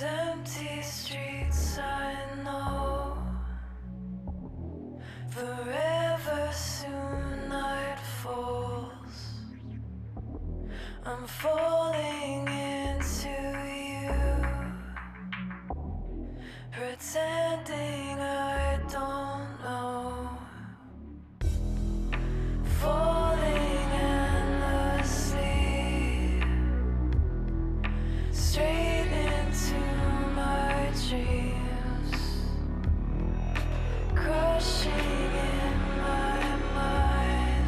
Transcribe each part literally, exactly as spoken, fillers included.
These empty streets I know, forever soon night falls. I'm falling into you, pretending I don't know. Falling endlessly, straight into my dreams, crushing in my mind,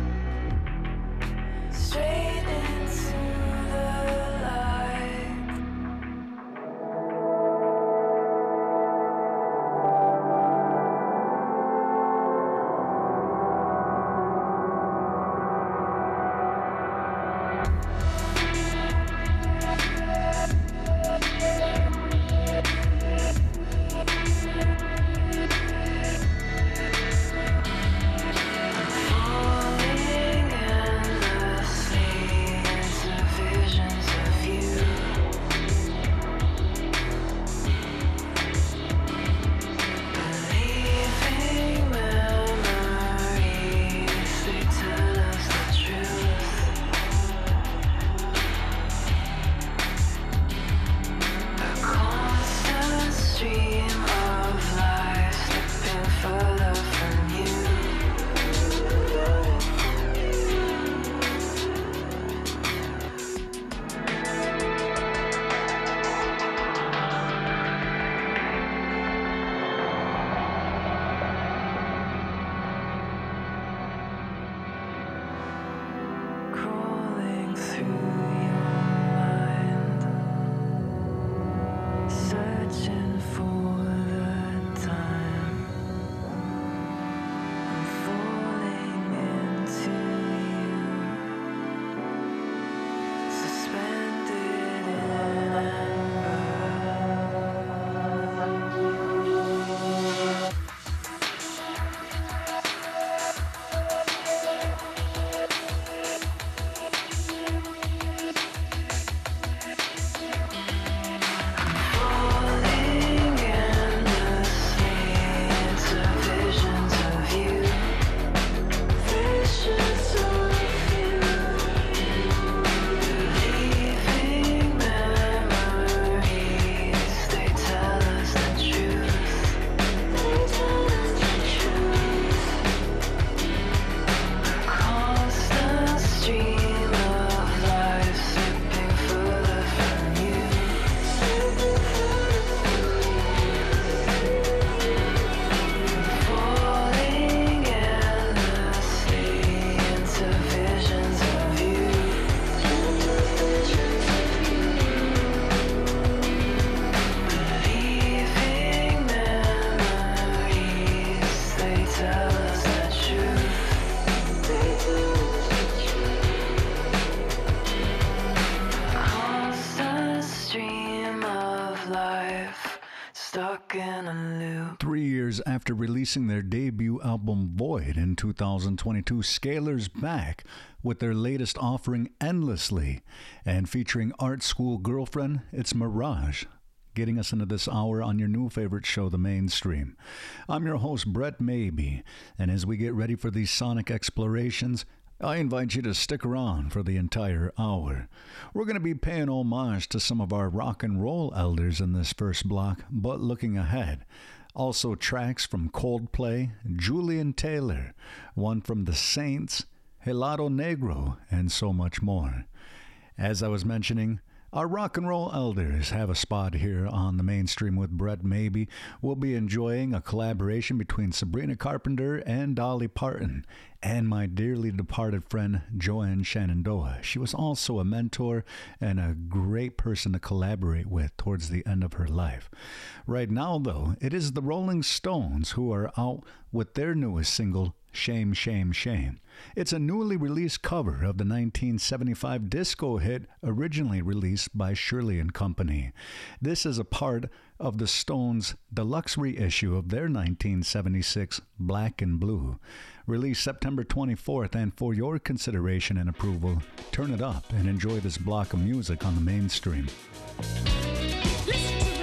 straight into the light. Falling endlessly into visions of you, believing memories, they tell us the truth. A constant stream of life slipping further from you. Crawling through your mind, searching for the time. I'm falling into you, suspended in amber. Falling endlessly into visions of you, visions of you, believing memories, they tell us the truth. They tell us the truth. A constant stream of life slipping further from you. Falling endlessly into visions of you, believing memories, they tell us the truth. They tell us the truth. Constant stream of life, stuck in a loop. Three years after releasing their debut album Void in two thousand twenty-two, Scalar's back with their latest offering Endlessly, and featuring Art School Girlfriend, it's Mirage, getting us into this hour on your new favorite show, The Mainstream. I'm your host, Brett Maybe, and as we get ready for these sonic explorations, I invite you to stick around for the entire hour. We're going to be paying homage to some of our rock and roll elders in this first block, but looking ahead. Also tracks from Coldplay, Julian Taylor, one from The Saints, Helado Negro, and so much more. As I was mentioning, our rock and roll elders have a spot here on The Mainstream with Brett Maybe. We'll be enjoying a collaboration between Sabrina Carpenter and Dolly Parton, and my dearly departed friend Joanne Shenandoah. She was also a mentor and a great person to collaborate with towards the end of her life. Right now, though, it is the Rolling Stones who are out with their newest single, Shame, Shame, Shame. It's a newly released cover of the nineteen seventy-five disco hit originally released by Shirley and Company. This is a part of the Stones' deluxe reissue of their nineteen seventy-six Black and Blue, released September twenty-fourth, and for your consideration and approval, turn it up and enjoy this block of music on The Mainstream. Listen to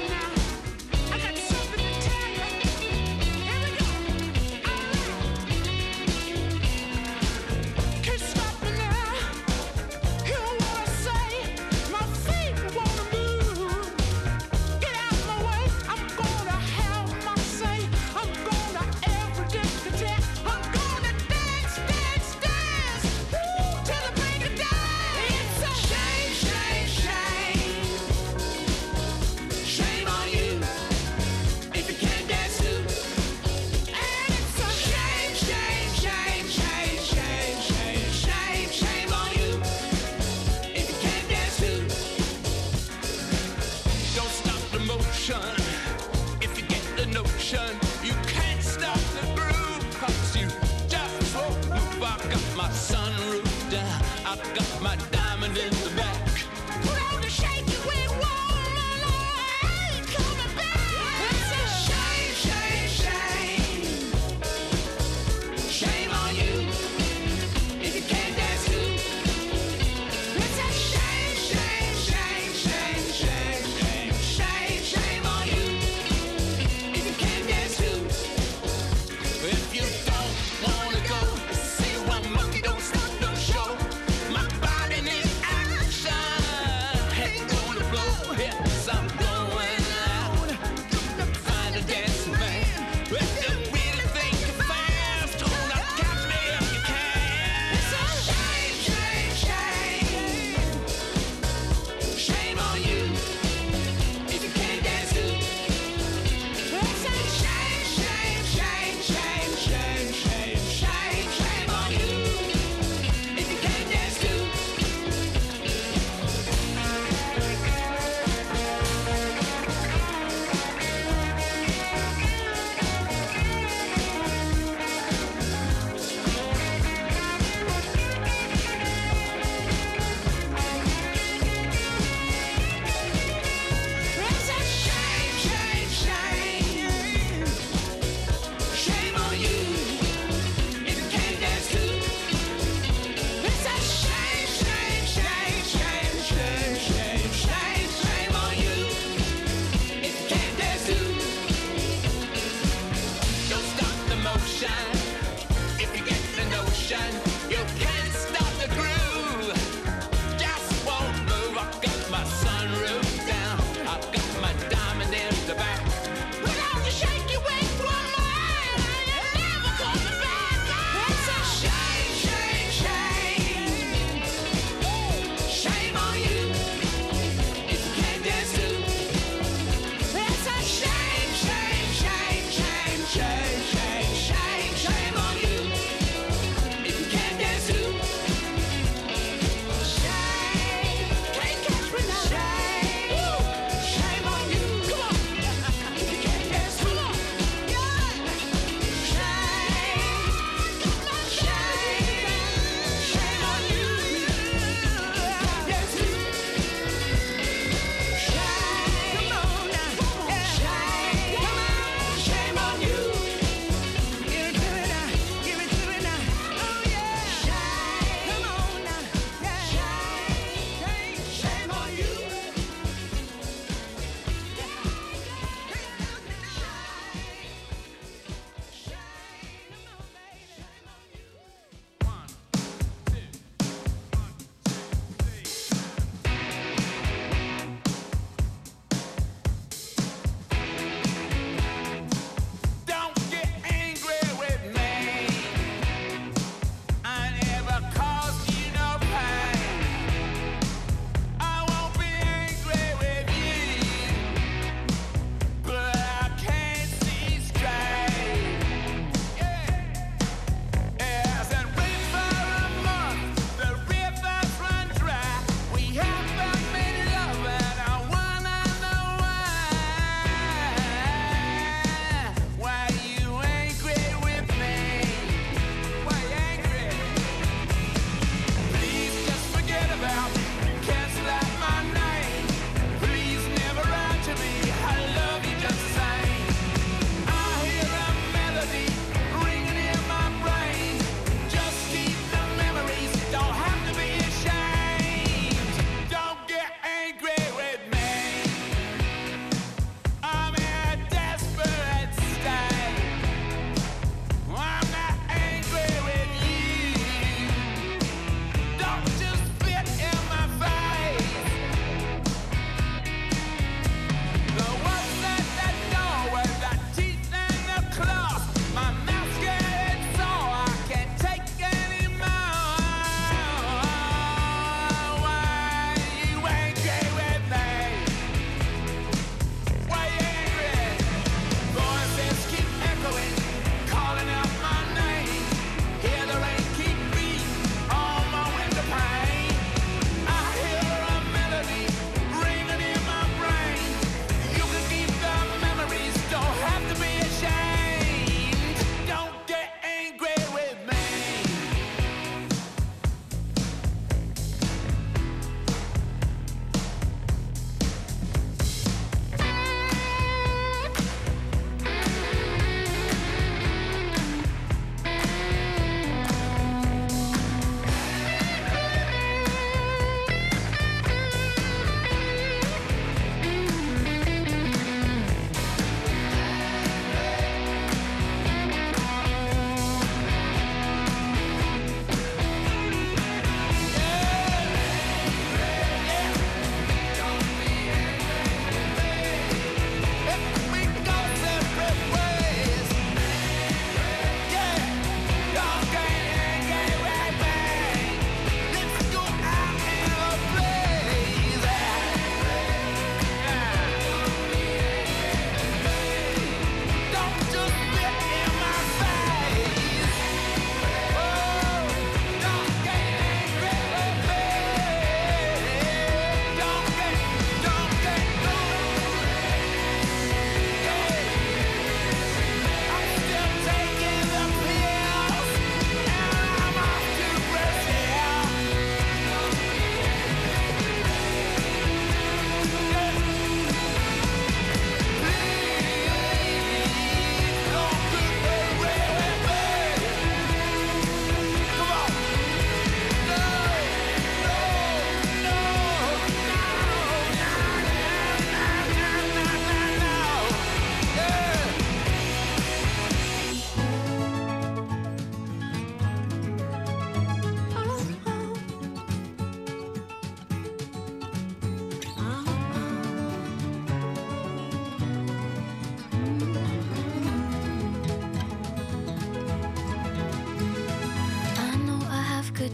motion. If you get the notion, you can't stop the groove, 'cause you just won't move. I got my sunroof down, I got my diamond in the back. Proud to shake you with one, I ain't coming back. It's a shame, shame, shame. Shame on you if you can't dance too. It's a shame, shame, shame, shame, shame, shame, shame, shame on you if you can't dance too. If you don't wanna go, see why monkey don't stop no show. My body needs action, ain't gonna blow. Yes, I'm going out to find a dancing man. If you really think you're fast, hold up, catch me if you can. It's a shame, shame, shame. Shame on you if you can't dance too. It's a shame, shame, shame, shame, shame, shame, shame, shame on you if you can't dance too.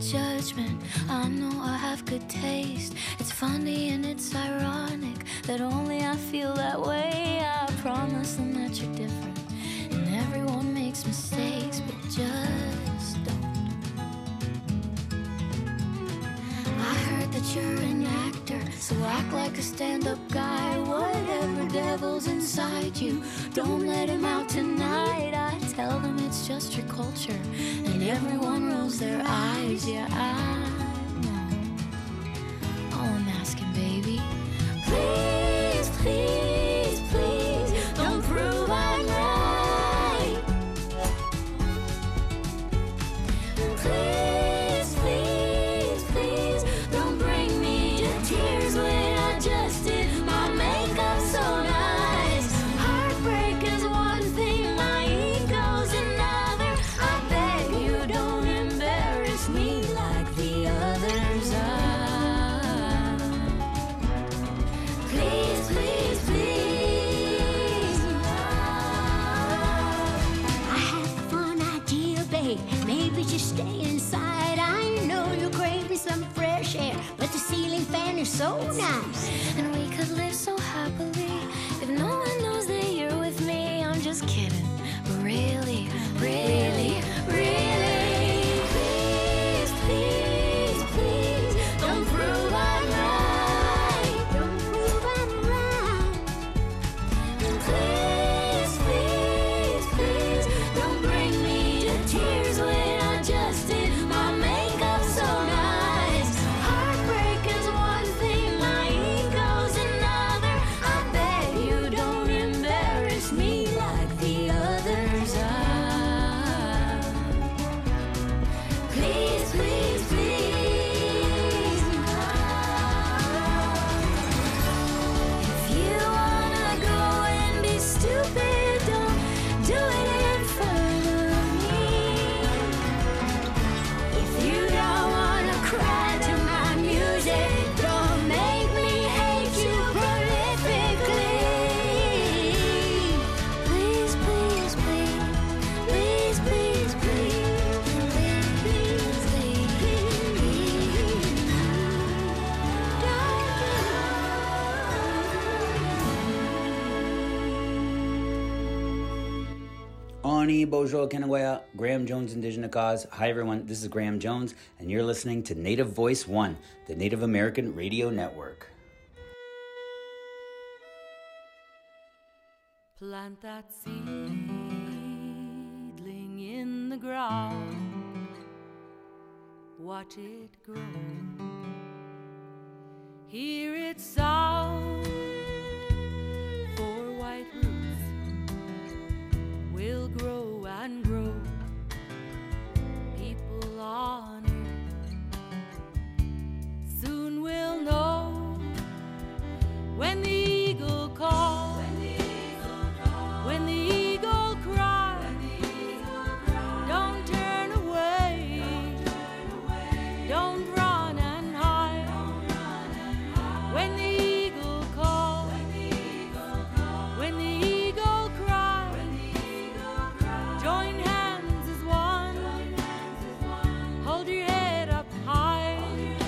judgment. I know I have good taste. It's funny and it's ironic that only I feel that way. I promise them that you're different, and everyone makes mistakes, but just don't. I heard that you're an actor, so act like a stand-up guy. Whatever devil's inside you, don't let him out tonight. I tell them it's just your culture, and everyone rolls their eyes. Yeah, I know. All I'm asking, baby, please, please, please, don't prove I'm right. Please, please, please, don't bring me to tears when I just did my makeup so nice. Heartbreak is one thing, my ego's another. I beg you don't embarrass me like the others are. Please, please, please. I have a fun idea, babe. Maybe just stay inside. I know you're craving some fresh air, but the ceiling fan is so nice. And we could live so happily if no one knows that you're with me. I'm just kidding, but really, really, really, please, please, please, don't prove I'm right. Don't prove I'm right. Please, please, please, don't bring me to tears when I just did my makeup so nice. Heartbreak is one thing, my ego's another. I beg you don't embarrass me like the others are. Please, please, please. If you wanna go and be stupid, don't do it in front of me. If you don't wanna cry to my music, don't make me hate you prolifically. Please, please, please, please, please, please, please, please, please. Oni Bonjour Kenawaya, Graham Jones Indigenous Cause. Hi everyone, this is Graham Jones, and you're listening to Native Voice One, the Native American Radio Network. Plant that seedling in the ground, watch it grow, hear it sound, four white roots will grow and grow, people on earth soon will know when the eagle calls. When the eagle cries, don't turn away, don't run and hide. When the eagle calls, when the eagle cries, join hands as one, hold your head up high.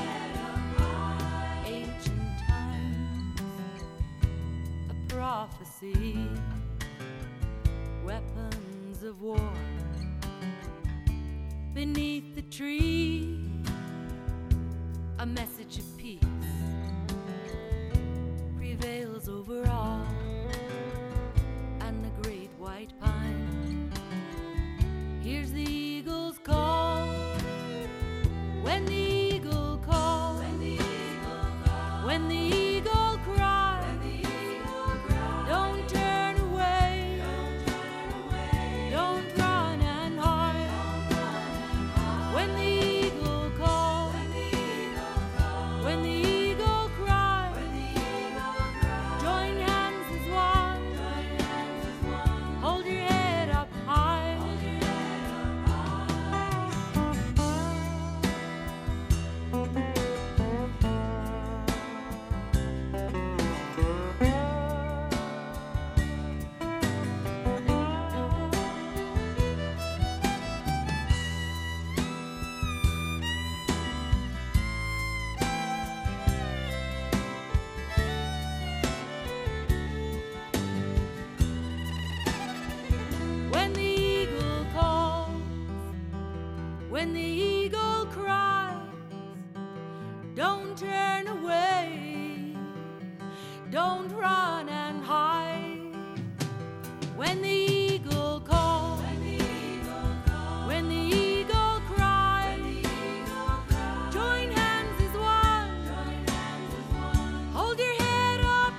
Ancient times, a prophecy, weapons of war beneath the tree, a message of peace prevails over all, and the great white pine hears the eagle's call. When the eagle calls, when the eagle calls, when the eagle cries, when the eagle cries, don't turn away, don't run and hide. When the eagle calls, when the eagle cries, join hands. don't run and hide. When the eagle calls, when the eagle calls, when the eagle cries, when the eagle cries, join hands as one, join hands as one. Hold your head up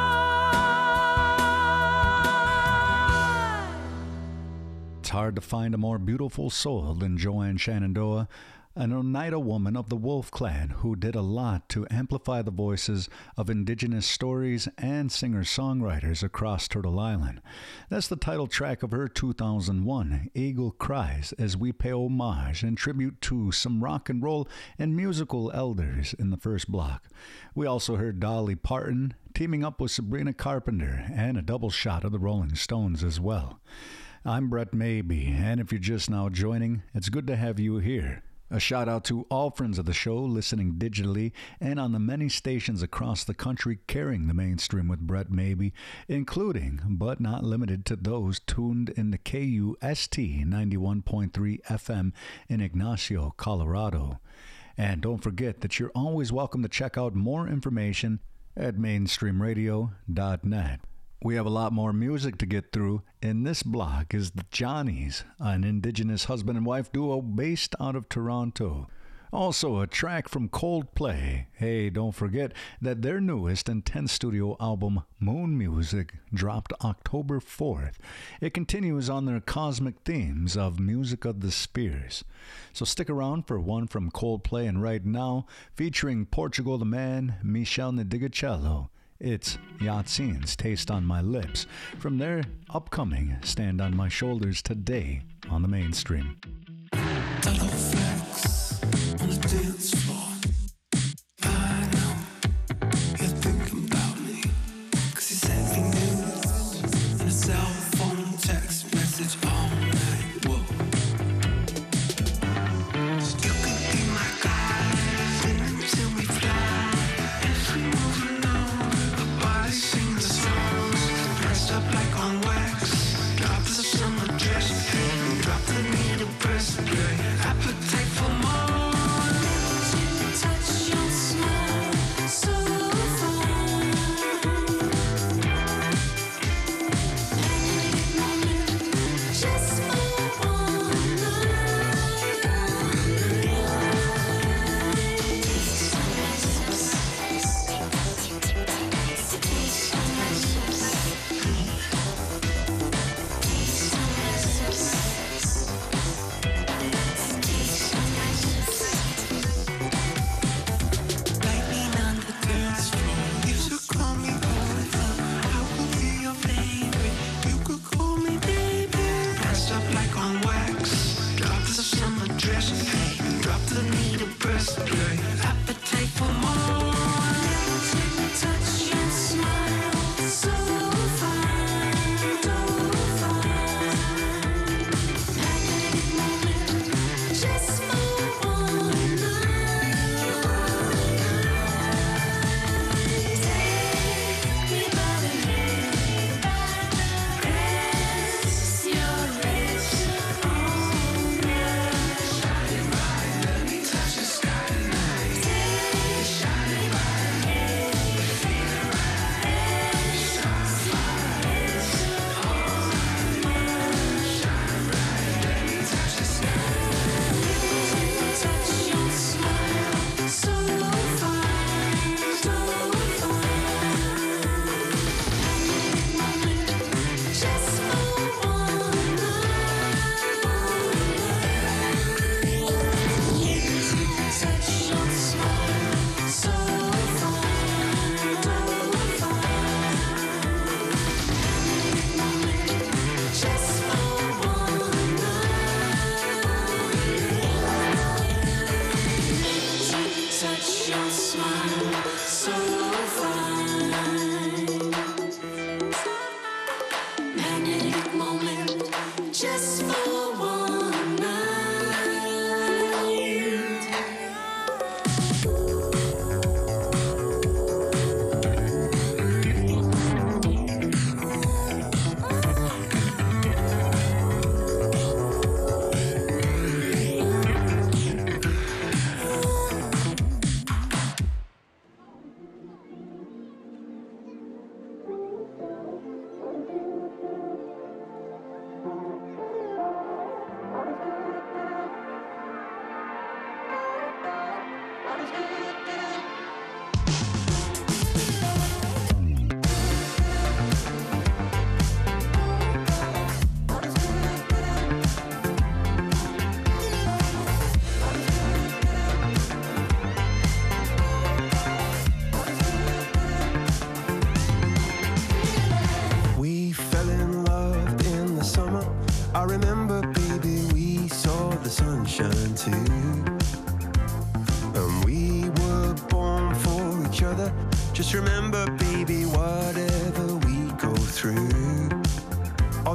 high. It's hard to find a more beautiful soul than Joanne Shenandoah, an Oneida woman of the Wolf Clan who did a lot to amplify the voices of indigenous stories and singer-songwriters across Turtle Island. That's the title track of her two thousand one, Eagle Cries, as we pay homage and tribute to some rock and roll and musical elders in the first block. We also heard Dolly Parton teaming up with Sabrina Carpenter and a double shot of the Rolling Stones as well. I'm Brett Maybe, and if you're just now joining, it's good to have you here. A shout out to all friends of the show listening digitally and on the many stations across the country carrying the mainstream with Brett Maybe, including, but not limited to those tuned in the K U S T ninety-one point three F M in Ignacio, Colorado. And don't forget that you're always welcome to check out more information at mainstream radio dot net. We have a lot more music to get through. In this block is the Johnnies, an indigenous husband and wife duo based out of Toronto. Also, a track from Coldplay. Hey, don't forget that their newest and tenth studio album, Moon Music, dropped October fourth. It continues on their cosmic themes of Music of the Spheres. So stick around for one from Coldplay, and right now, featuring Portugal the Man, Michel Nadigacello. It's Yatsine's Taste on My Lips from their upcoming Stand on My Shoulders today on the mainstream. Double flex on the dance floor. I know you're thinking about me, 'cause you sent me news and a cell phone text message all night. Whoa. You could be my guide until we fly. If we move along, the body sing the songs, pressed up like on wax. Drop the summer dress and drop the needle breastplate. Appetite for more.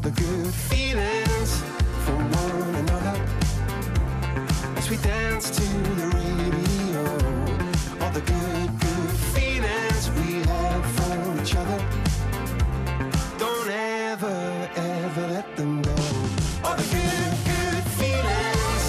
the good feelings for one another as we dance to the radio. All the good, good feelings we have for each other. Don't ever, ever let them go. All the good, good feelings.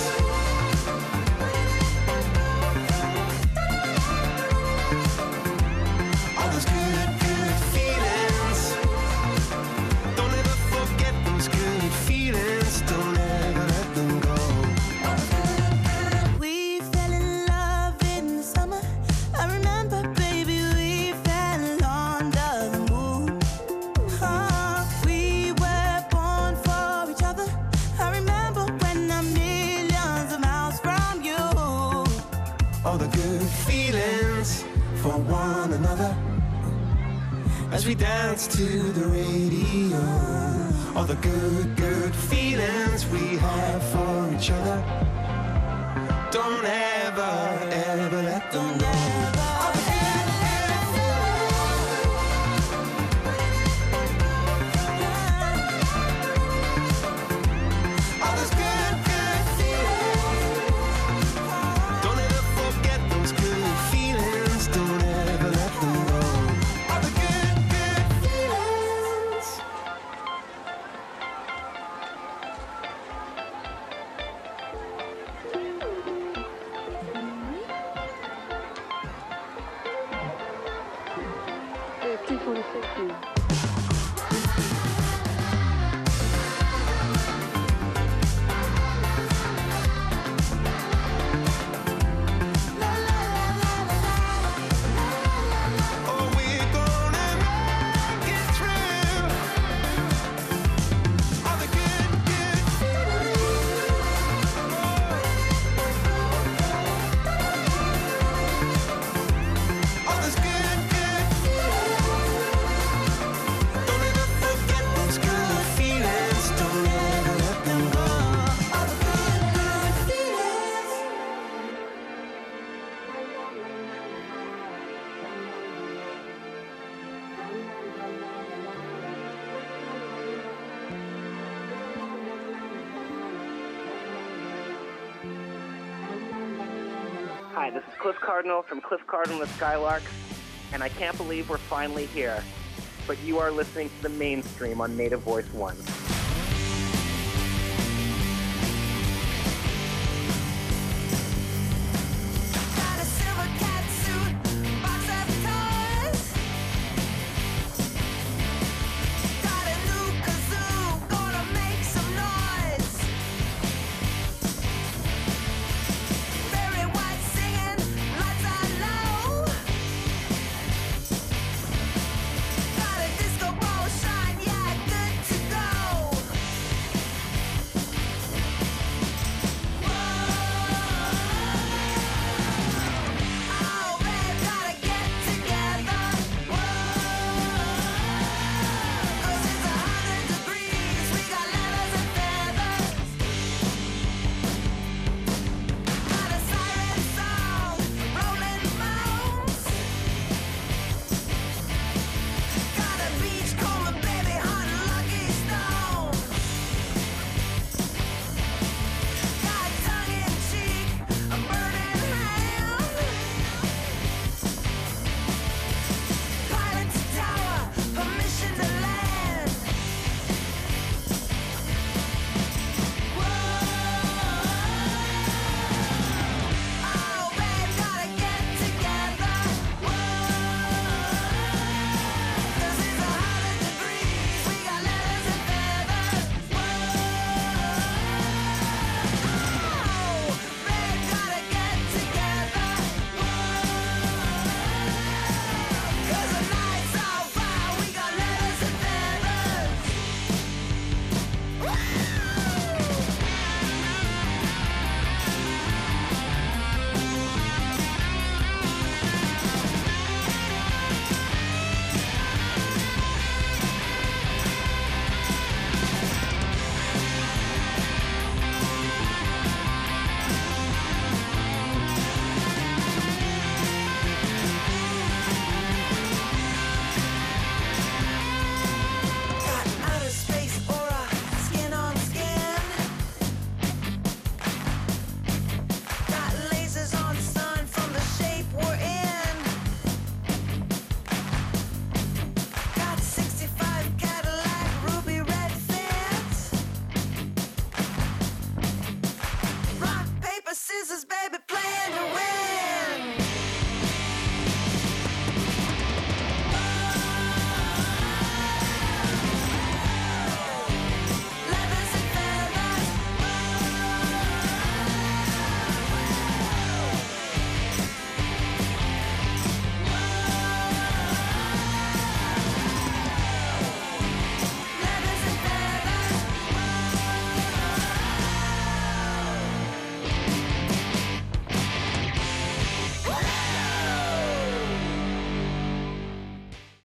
All those good, good feelings. Don't ever forget those good feelings. Don't ever let them go. We fell in love in the summer. I remember, baby, we fell under the moon. Oh, we were born for each other. I remember when I'm millions of miles from you. All the good feelings for one another as we dance to the radio. All the good, good feelings we have for each other. Don't ever, ever let them go. All the good, good feelings. All those good, good feelings. Don't ever forget those good feelings. Don't ever let them go. All the good, good feelings. Oh, we're gonna make it through. All the good, good feelings. All those good, good feelings. Don't ever forget those good feelings. Don't ever let them go. All the good, good feelings. Hi, this is Cliff Cardinal from Cliff Cardinal and the Skylarks, and I can't believe we're finally here. But you are listening to the mainstream on Native Voice One. Got a silver cat suit, box of toys. Got a new kazoo, gonna make some noise. Very white singing, lights are low. Got a disco ball shine, yeah, good to go. Oh, babe, gotta get together. Cause it's a hundred degrees, we got leathers and feathers. Got a siren song, rolling bones. Got a beach